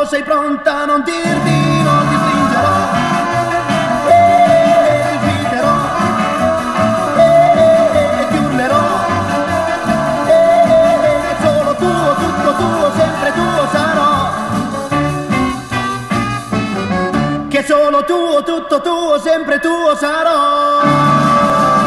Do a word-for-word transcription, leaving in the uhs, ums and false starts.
sei pronta a non dirmi, non ti stringerò e ti inviterò e ti urlerò e solo tuo, tutto tuo, sempre tuo sarò, che solo tuo, tutto tuo, sempre tuo sarò.